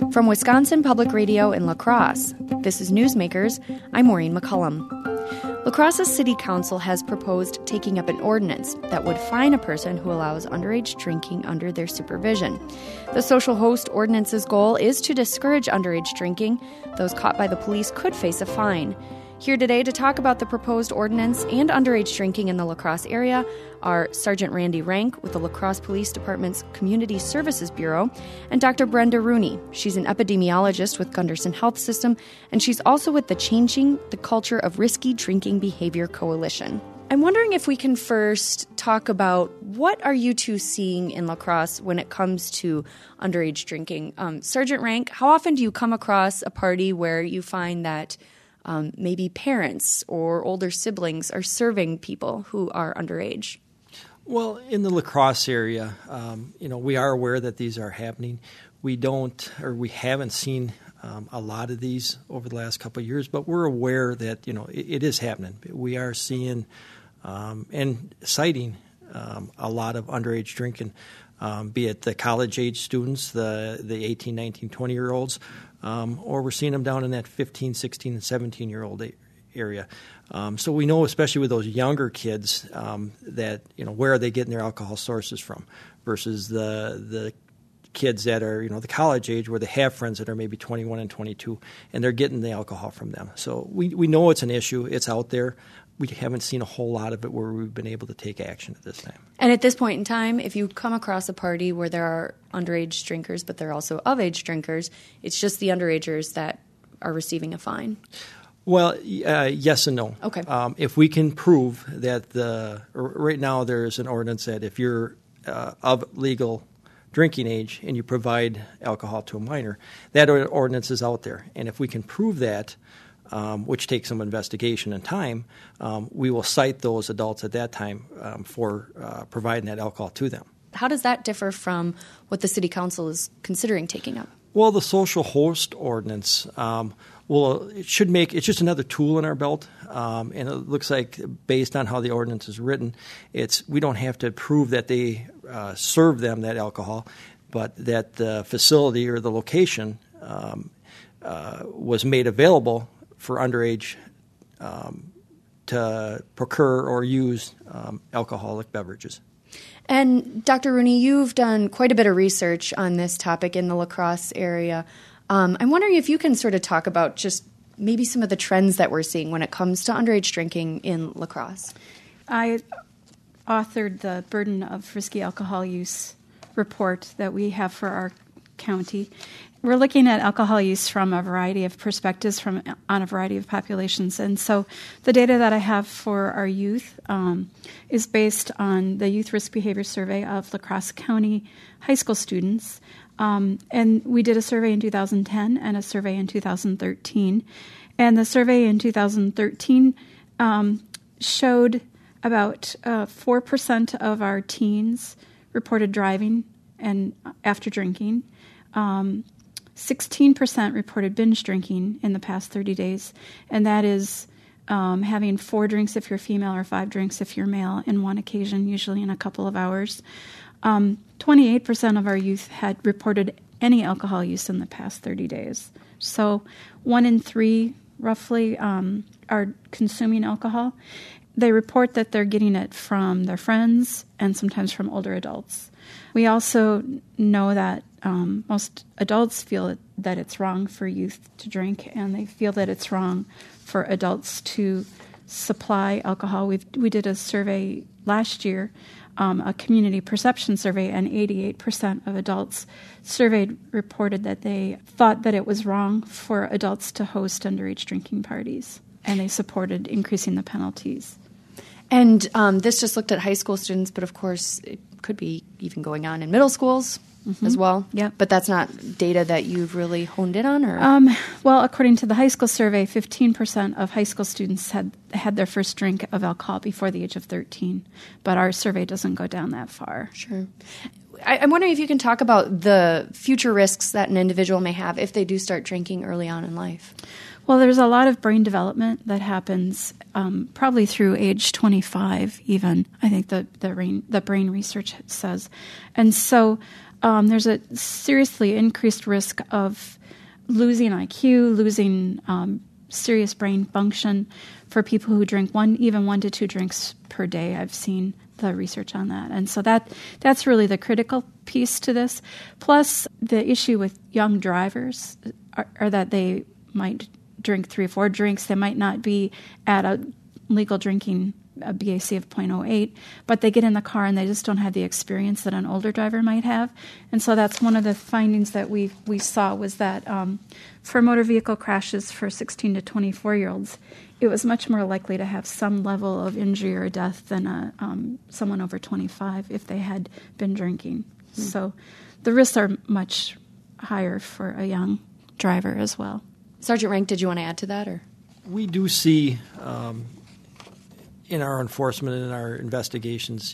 From Wisconsin Public Radio in La Crosse, this is Newsmakers. I'm Maureen McCullum. La Crosse's City Council has proposed taking up an ordinance that would fine a person who allows underage drinking under their supervision. The social host ordinance's goal is to discourage underage drinking. Those caught by the police could face a fine. Here today to talk about the proposed ordinance and underage drinking in the La Crosse area are Sergeant Randy Rank with the La Crosse Police Department's Community Services Bureau and Dr. Brenda Rooney. She's an epidemiologist with Gunderson Health System, and she's also with the Changing the Culture of Risky Drinking Behavior Coalition. I'm wondering if we can first talk about what are you two seeing in La Crosse when it comes to underage drinking. Sergeant Rank, how often do you come across a party where you find that maybe parents or older siblings are serving people who are underage? Well, in the La Crosse area, we are aware that these are happening. We haven't seen a lot of these over the last couple of years, but we're aware that, it is happening. We are seeing and citing a lot of underage drinking, be it the college-age students, the 18, 19, 20-year-olds, or we're seeing them down in that 15, 16, and 17-year-old area. So we know, especially with those younger kids, that, where are they getting their alcohol sources from versus the kids that are, the college age where they have friends that are maybe 21 and 22, and they're getting the alcohol from them. So we know it's an issue. It's out there. We haven't seen a whole lot of it where we've been able to take action at this time. And at this point in time, if you come across a party where there are underage drinkers, but there are also of-age drinkers, it's just the underagers that are receiving a fine? Well, yes and no. Okay. If we can prove that right now there's an ordinance that if you're of legal drinking age and you provide alcohol to a minor, that ordinance is out there. And if we can prove that, which takes some investigation and time, we will cite those adults at that time for providing that alcohol to them. How does that differ from what the City Council is considering taking up? Well, the social host ordinance, it's just another tool in our belt, and it looks like based on how the ordinance is written, we don't have to prove that they serve them that alcohol, but that the facility or the location was made available for underage to procure or use alcoholic beverages. And Dr. Rooney, you've done quite a bit of research on this topic in the La Crosse area. I'm wondering if you can sort of talk about just maybe some of the trends that we're seeing when it comes to underage drinking in La Crosse. I authored the Burden of Risky Alcohol Use report that we have for our county. We're looking at alcohol use from a variety of perspectives on a variety of populations. And so the data that I have for our youth is based on the Youth Risk Behavior Survey of La Crosse County high school students. And we did a survey in 2010 and a survey in 2013. And the survey in 2013 showed about 4% of our teens reported driving and after drinking. 16% reported binge drinking in the past 30 days, and that is having 4 drinks if you're female or 5 drinks if you're male in one occasion, usually in a couple of hours. 28% of our youth had reported any alcohol use in the past 30 days. So 1 in 3 roughly are consuming alcohol. They report that they're getting it from their friends and sometimes from older adults. We also know that most adults feel that it's wrong for youth to drink, and they feel that it's wrong for adults to supply alcohol. We did a survey last year, a community perception survey, and 88% of adults surveyed reported that they thought that it was wrong for adults to host underage drinking parties, and they supported increasing the penalties. And this just looked at high school students, but of course it could be even going on in middle schools as well. Yeah, but that's not data that you've really honed in on, or well, according to the high school survey, 15% of high school students had their first drink of alcohol before the age of 13. But our survey doesn't go down that far. Sure. I'm wondering if you can talk about the future risks that an individual may have if they do start drinking early on in life. Well, there's a lot of brain development that happens probably through age 25 even, I think the brain research says. And so there's a seriously increased risk of losing IQ, losing serious brain function for people who drink even 1 to 2 drinks per day. I've seen the research on that. And so that's really the critical piece to this. Plus, the issue with young drivers are that they might drink 3 or 4 drinks. They might not be at a legal drinking a BAC of 0.08, but they get in the car and they just don't have the experience that an older driver might have. And so that's one of the findings that we saw was that for motor vehicle crashes for 16 to 24-year-olds, it was much more likely to have some level of injury or death than someone over 25 if they had been drinking. Mm-hmm. So the risks are much higher for a young driver as well. Sergeant Rank, did you want to add to that? Or we do see in our enforcement and in our investigations,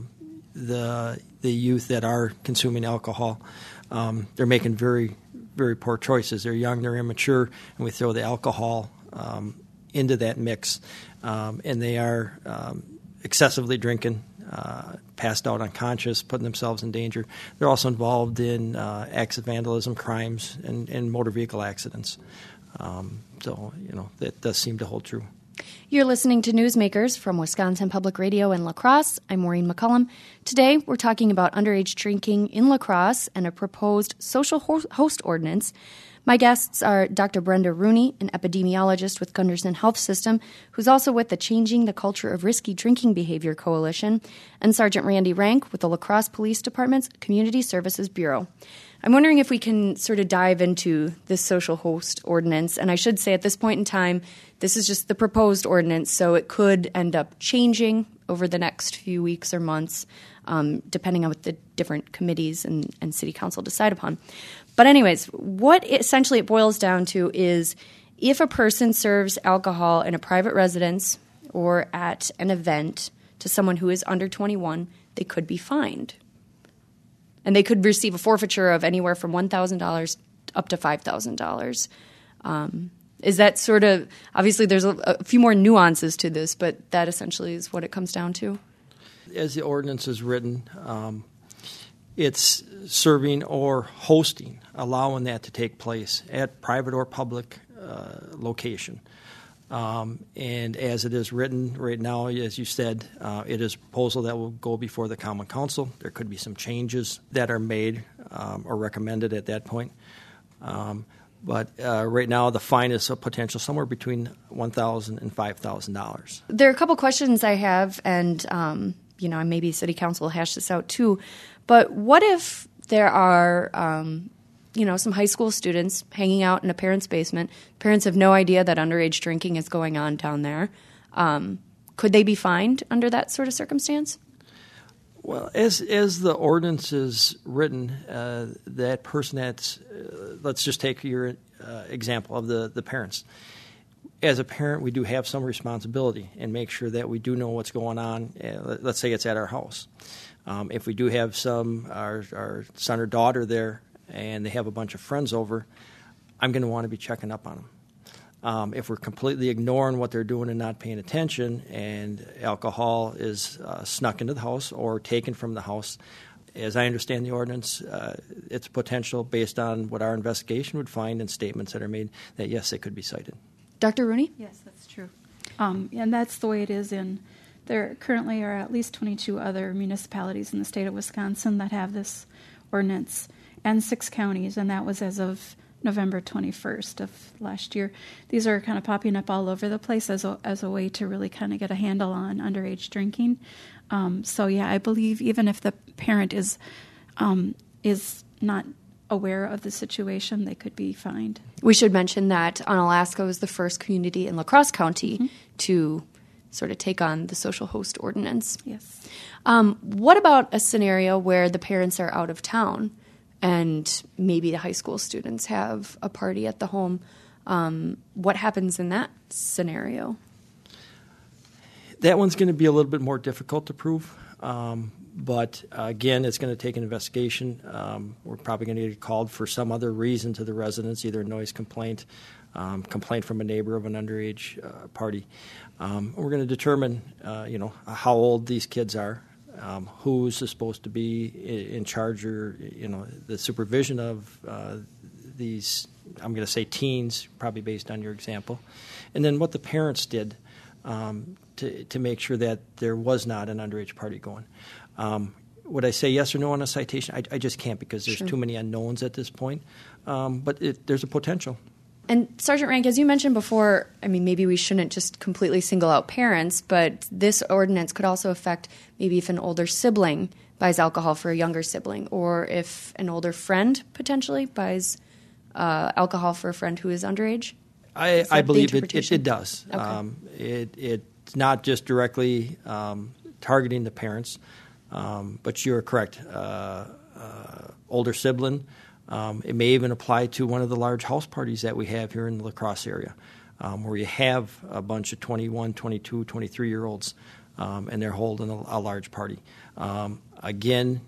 the youth that are consuming alcohol, they're making very, very poor choices. They're young, they're immature, and we throw the alcohol into that mix, and they are excessively drinking, passed out unconscious, putting themselves in danger. They're also involved in acts of vandalism, crimes, and motor vehicle accidents. So, that does seem to hold true. You're listening to Newsmakers from Wisconsin Public Radio in La Crosse. I'm Maureen McCullum. Today, we're talking about underage drinking in La Crosse and a proposed social host ordinance. My guests are Dr. Brenda Rooney, an epidemiologist with Gunderson Health System, who's also with the Changing the Culture of Risky Drinking Behavior Coalition, and Sergeant Randy Rank with the La Crosse Police Department's Community Services Bureau. I'm wondering if we can sort of dive into this social host ordinance. And I should say at this point in time, this is just the proposed ordinance, so it could end up changing over the next few weeks or months, depending on what the different committees and city council decide upon. But anyways, what essentially it boils down to is if a person serves alcohol in a private residence or at an event to someone who is under 21, they could be fined. And they could receive a forfeiture of anywhere from $1,000 up to $5,000. Is that sort of – obviously there's a few more nuances to this, but that essentially is what it comes down to? As the ordinance is written, it's serving or hosting, allowing that to take place at private or public location. And as it is written right now, as you said, it is a proposal that will go before the Common Council. There could be some changes that are made or recommended at that point. But right now, the fine is a potential somewhere between $1,000 and $5,000. There are a couple questions I have, and maybe City Council will hash this out too. But what if there are some high school students hanging out in a parent's basement? Parents have no idea that underage drinking is going on down there. Could they be fined under that sort of circumstance? Well, as the ordinance is written, that person that's let's just take your example of the parents. As a parent, we do have some responsibility and make sure that we do know what's going on. Let's say it's at our house. If we do have our son or daughter there, and they have a bunch of friends over, I'm going to want to be checking up on them. If we're completely ignoring what they're doing and not paying attention, and alcohol is snuck into the house or taken from the house, as I understand the ordinance, it's potential based on what our investigation would find and statements that are made that, yes, they could be cited. Dr. Rooney? Yes, that's true. And that's the way it is there currently are at least 22 other municipalities in the state of Wisconsin that have this ordinance, and 6 counties, and that was as of November 21st of last year. These are kind of popping up all over the place as a way to really kind of get a handle on underage drinking. I believe even if the parent is not aware of the situation, they could be fined. We should mention that Onalaska was the first community in La Crosse County to sort of take on the social host ordinance. Yes. What about a scenario where the parents are out of town and maybe the high school students have a party at the home? What happens in that scenario? That one's going to be a little bit more difficult to prove. But again, it's going to take an investigation. We're probably going to get called for some other reason to the residents, either a noise complaint, complaint from a neighbor of an underage party. We're going to determine, how old these kids are, who's supposed to be in charge or, the supervision of these I'm going to say teens, probably based on your example, and then what the parents did to make sure that there was not an underage party going. Would I say yes or no on a citation? I just can't, because there's too many unknowns at this point. But there's a potential. And Sergeant Rank, as you mentioned before, I mean, maybe we shouldn't just completely single out parents, but this ordinance could also affect maybe if an older sibling buys alcohol for a younger sibling, or if an older friend potentially buys alcohol for a friend who is underage. I believe it does. Okay. It's not just directly targeting the parents, but you're correct. Older sibling. It may even apply to one of the large house parties that we have here in the La Crosse area, where you have a bunch of 21, 22, 23-year-olds, and they're holding a large party. Again,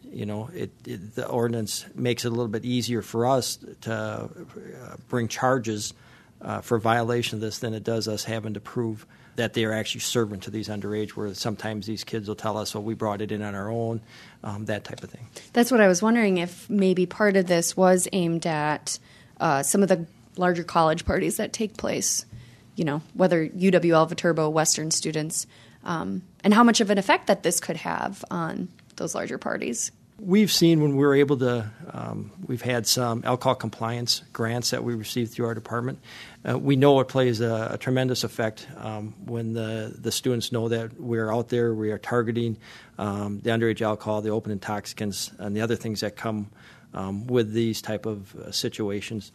the ordinance makes it a little bit easier for us to bring charges for violation of this than it does us having to prove that they are actually serving to these underage, where sometimes these kids will tell us, we brought it in on our own, that type of thing. That's what I was wondering, if maybe part of this was aimed at some of the larger college parties that take place, whether UWL, Viterbo, Western students, and how much of an effect that this could have on those larger parties. We've seen when we were able to, we've had some alcohol compliance grants that we received through our department. We know it plays a tremendous effect when the students know that we're out there, we are targeting the underage alcohol, the open intoxicants, and the other things that come with these type of situations.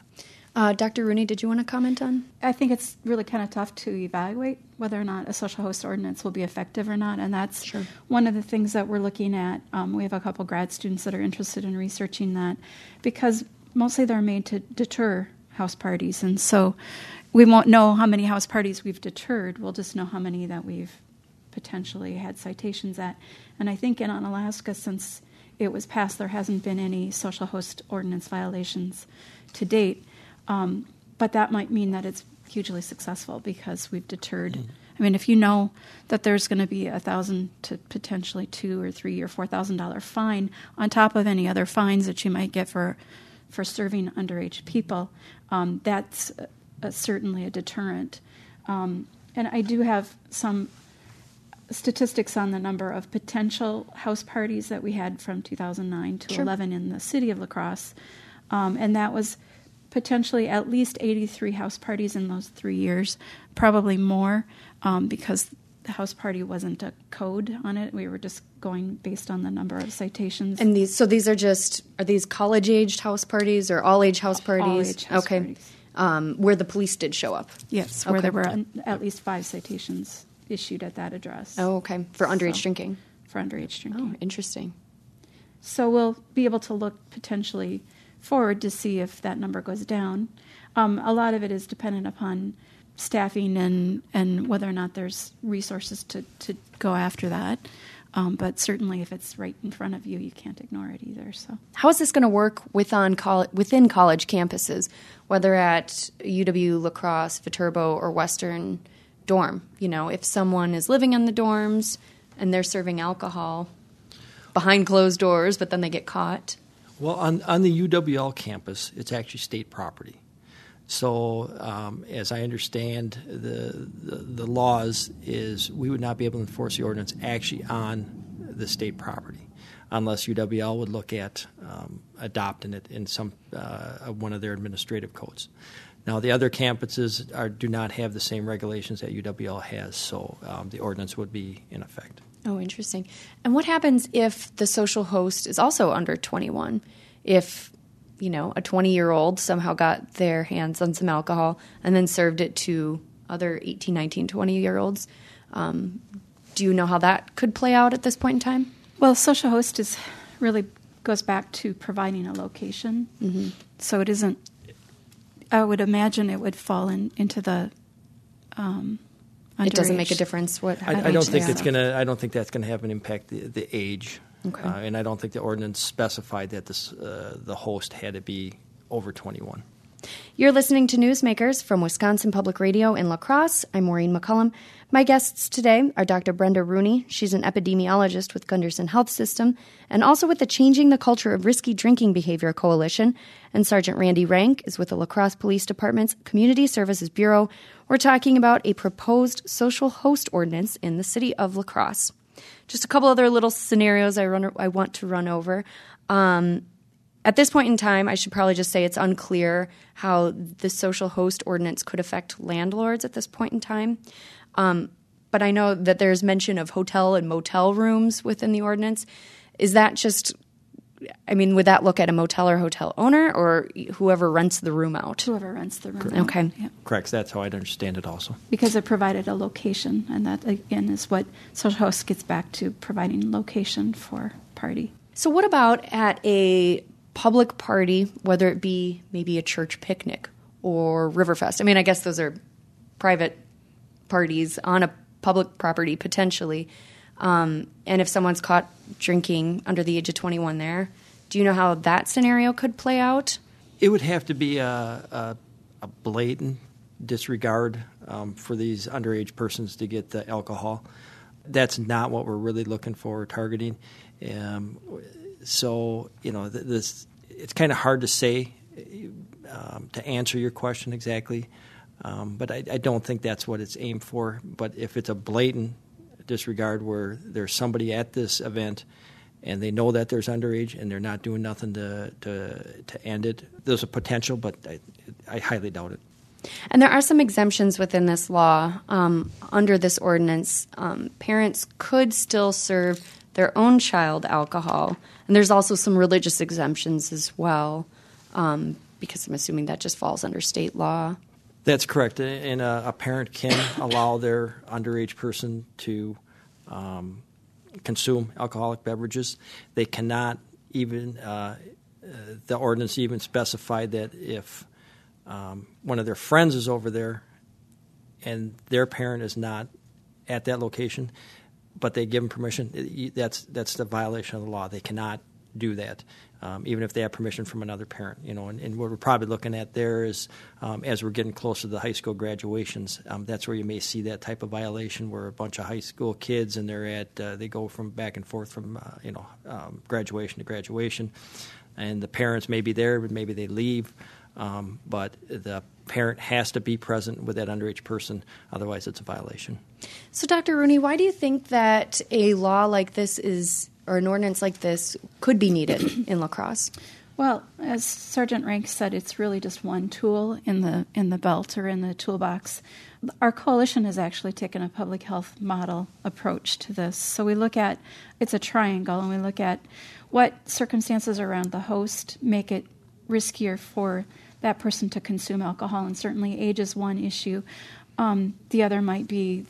Dr. Rooney, did you want to comment on? I think it's really kind of tough to evaluate whether or not a social host ordinance will be effective or not, and that's one of the things that we're looking at. We have a couple grad students that are interested in researching that, because mostly they're made to deter house parties, and so we won't know how many house parties we've deterred. We'll just know how many that we've potentially had citations at. And I think in Alaska, since it was passed, there hasn't been any social host ordinance violations to date. But that might mean that it's hugely successful because we've deterred. I mean, if you know that there's going to be $1,000 to potentially $2,000 or $3,000 or $4,000 fine on top of any other fines that you might get for serving underage people, that's certainly a deterrent. And I do have some statistics on the number of potential house parties that we had from 2009 to 11 in the city of La Crosse, and that was potentially at least 83 house parties in those 3 years, probably more, because the house party wasn't a code on it. We were just going based on the number of citations. And these are these college-aged house parties or all-age house parties? All-age house parties. Where the police did show up? Yes, where there were at least 5 citations issued at that address. Oh, okay. For underage drinking? For underage drinking. Oh, interesting. So we'll be able to look potentially forward to see if that number goes down. A lot of it is dependent upon staffing and whether or not there's resources to go after that. But certainly if it's right in front of you, you can't ignore it either. So, how is this going to work within college campuses, whether at UW, La Crosse, Viterbo, or Western dorm? If someone is living in the dorms and they're serving alcohol behind closed doors, but then they get caught. Well, on the UWL campus, it's actually state property. So, as I understand the laws, is we would not be able to enforce the ordinance actually on the state property, unless UWL would look at adopting it in some one of their administrative codes. Now, the other campuses do not have the same regulations that UWL has, so the ordinance would be in effect. Oh, interesting. And what happens if the social host is also under 21? If, a 20-year-old somehow got their hands on some alcohol and then served it to other 18, 19, 20-year-olds, do you know how that could play out at this point in time? Well, social host really goes back to providing a location. Mm-hmm. So it isn't, I would imagine it would fall into the it doesn't make a difference what I don't think it's going to. I don't think that's going to have an impact the age, okay. And I don't think the ordinance specified that the host had to be over 21. You're listening to Newsmakers from Wisconsin Public Radio in La Crosse. I'm Maureen McCullum. My guests today are Dr. Brenda Rooney. She's an epidemiologist with Gunderson Health System and also with the Changing the Culture of Risky Drinking Behavior Coalition. And Sergeant Randy Rank is with the La Crosse Police Department's Community Services Bureau. We're talking about a proposed social host ordinance in the city of La Crosse. Just a couple other little scenarios I want to run over. At this point in time, I should probably just say it's unclear how the social host ordinance could affect landlords at this point in time. But I know that there's mention of hotel and motel rooms within the ordinance. Is that just, would that look at a motel or hotel owner or whoever rents the room out? Whoever rents the room Correct. out. Okay. Yeah. Correct. That's how I'd understand it also. Because it provided a location, and that, again, is what social host gets back to, providing location for party. So what about at a public party, whether it be maybe a church picnic or Riverfest? I guess those are private parties on a public property potentially. And if someone's caught drinking under the age of 21 there, do you know how that scenario could play out? It would have to be a blatant disregard for these underage persons to get the alcohol. That's not what we're really looking for or targeting. So, this it's kind of hard to say to answer your question exactly. But I don't think that's what it's aimed for. But if it's a blatant disregard where there's somebody at this event and they know that there's underage and they're not doing nothing to end it, there's a potential, but I highly doubt it. And there are some exemptions within this law. Under this ordinance, parents could still serve their own child alcohol. And there's also some religious exemptions as well, because I'm assuming that just falls under state law. That's correct. And a parent can allow their underage person to consume alcoholic beverages. They cannot even, the ordinance even specified that if one of their friends is over there and their parent is not at that location, but they give them permission, that's the violation of the law. They cannot do that, even if they have permission from another parent. And what we're probably looking at there is, as we're getting closer to the high school graduations, that's where you may see that type of violation, where a bunch of high school kids and they go from back and forth from graduation to graduation, and the parents may be there, but maybe they leave. But the parent has to be present with that underage person, otherwise it's a violation. So, Dr. Rooney, why do you think that a law like this or an ordinance like this could be needed in La Crosse? Well, as Sergeant Rank said, it's really just one tool in the belt or in the toolbox. Our coalition has actually taken a public health model approach to this. So we look at, it's a triangle, and we look at what circumstances around the host make it riskier for that person to consume alcohol, and certainly age is one issue. The other might be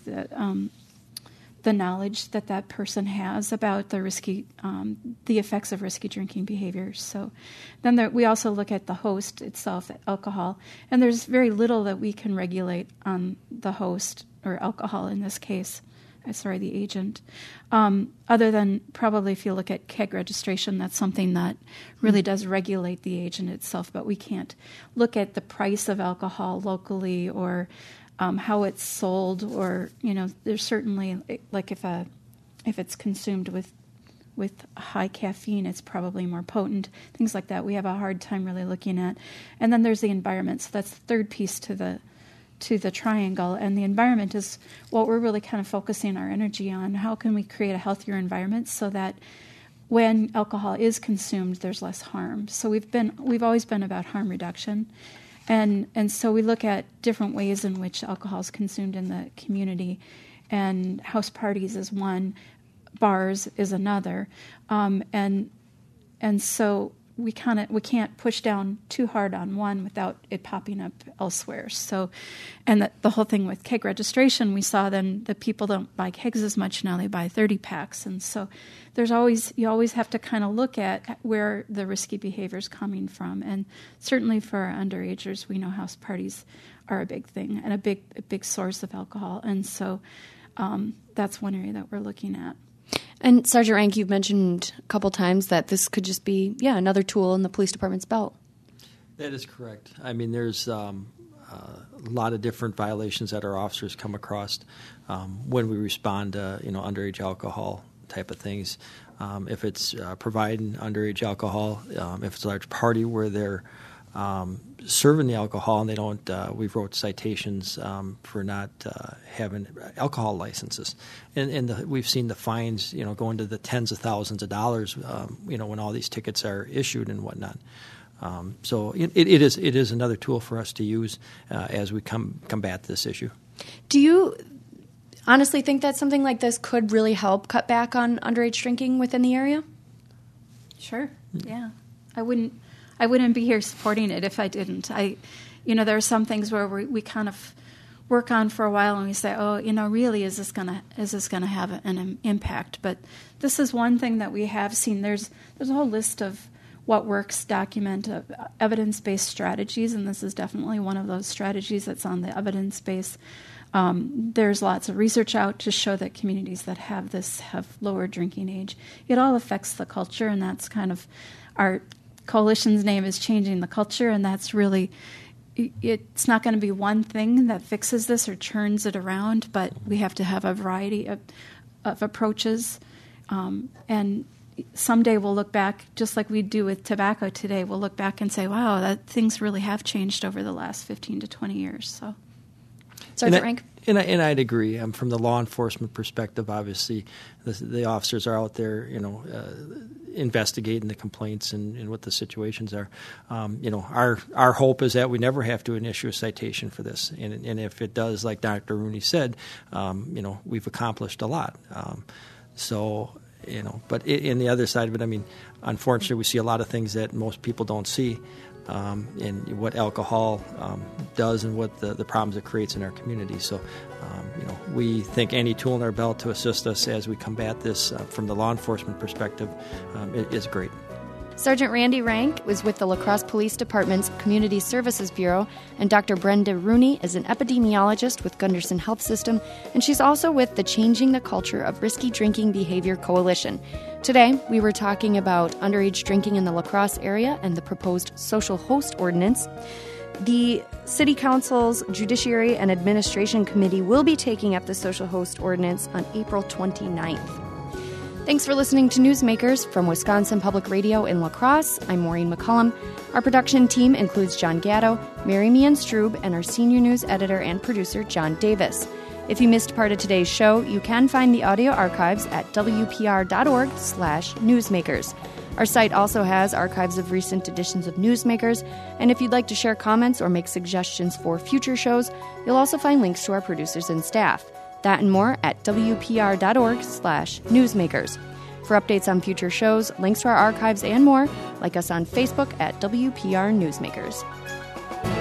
the knowledge that person has about the effects of risky drinking behaviors. So then we also look at the host itself, alcohol, and there's very little that we can regulate on the host, or alcohol in this case. The agent. Other than probably if you look at keg registration, that's something that really does regulate the agent itself, but we can't look at the price of alcohol locally or how it's sold, or there's certainly, like if it's consumed with high caffeine, it's probably more potent. Things like that we have a hard time really looking at. And then there's the environment. So that's the third piece to the triangle, and the environment is what we're really kind of focusing our energy on. How can we create a healthier environment so that when alcohol is consumed, there's less harm? So we've always been about harm reduction, and so we look at different ways in which alcohol is consumed in the community, and house parties is one, bars is another, and so we can't push down too hard on one without it popping up elsewhere. So, and the whole thing with keg registration, we saw then that people don't buy kegs as much now; they buy 30 packs, and so you always have to kind of look at where the risky behavior is coming from. And certainly for our underagers, we know house parties are a big thing and a big source of alcohol, and so that's one area that we're looking at. And Sergeant Rank, you've mentioned a couple times that this could just be, another tool in the police department's belt. That is correct. I mean, there's a lot of different violations that our officers come across when we respond to underage alcohol type of things. If it's providing underage alcohol, if it's a large party where they're serving the alcohol and they don't, we've wrote citations for not having alcohol licenses, and we've seen the fines, go into the tens of thousands of dollars, when all these tickets are issued and whatnot. So it is another tool for us to use as we combat this issue. Do you honestly think that something like this could really help cut back on underage drinking within the area? Sure. Yeah. I wouldn't be here supporting it if I didn't. There are some things where we kind of work on for a while and we say, really, is this gonna have an impact? But this is one thing that we have seen. There's a whole list of what works document of evidence-based strategies, and this is definitely one of those strategies that's on the evidence base. There's lots of research out to show that communities that have this have lower drinking age. It all affects the culture, and that's kind of our coalition's name is Changing the Culture, and that's really, it's not going to be one thing that fixes this or turns it around, but we have to have a variety of approaches, and someday we'll look back, just like we do with tobacco today, we'll look back and say, wow, that things really have changed over the last 15 to 20 years. So, Sergeant Rank? And I'd agree. From the law enforcement perspective, obviously, the officers are out there, investigating the complaints and what the situations are. Our hope is that we never have to issue a citation for this. And if it does, like Dr. Rooney said, we've accomplished a lot. But in the other side of it, unfortunately, we see a lot of things that most people don't see, and what alcohol does and what the problems it creates in our community. So, we think any tool in our belt to assist us as we combat this from the law enforcement perspective is great. Sergeant Randy Rank was with the La Crosse Police Department's Community Services Bureau, and Dr. Brenda Rooney is an epidemiologist with Gunderson Health System, and she's also with the Changing the Culture of Risky Drinking Behavior Coalition. Today, we were talking about underage drinking in the La Crosse area and the proposed social host ordinance. The City Council's Judiciary and Administration Committee will be taking up the social host ordinance on April 29th. Thanks for listening to Newsmakers from Wisconsin Public Radio in La Crosse. I'm Maureen McCullum. Our production team includes John Gatto, Mary Meehan Strube, and our senior news editor and producer, John Davis. If you missed part of today's show, you can find the audio archives at wpr.org/newsmakers. Our site also has archives of recent editions of Newsmakers, and if you'd like to share comments or make suggestions for future shows, you'll also find links to our producers and staff. That and more at wpr.org/newsmakers. For updates on future shows, links to our archives, and more, like us on Facebook at WPR Newsmakers.